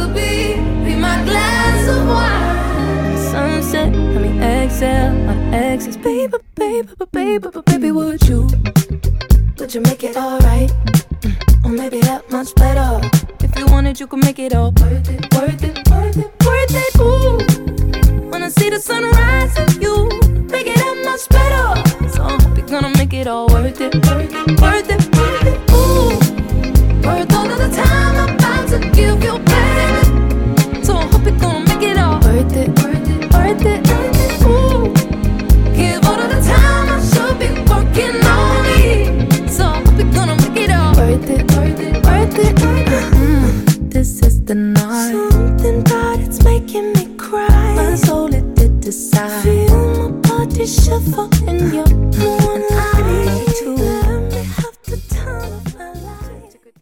be my glass of wine. Sunset, let me exhale, my exes. Baby, baby, baby, baby, would you make it alright? Or maybe that much better. If you wanted, you could make it all worth it, worth it, worth it, worth it. Ooh, when I see the sunrise and you make it that much better. So I hope you're gonna make it all worth it, worth it, worth it, worth it. Ooh, worth all of the time I'm about to give you, baby. So I hope you're gonna make it all worth it, worth it, worth it, worth it. Ooh, give all of the time I should be working on me. So I hope you're gonna make it all worth it, worth it, worth it, worth it. This is the night.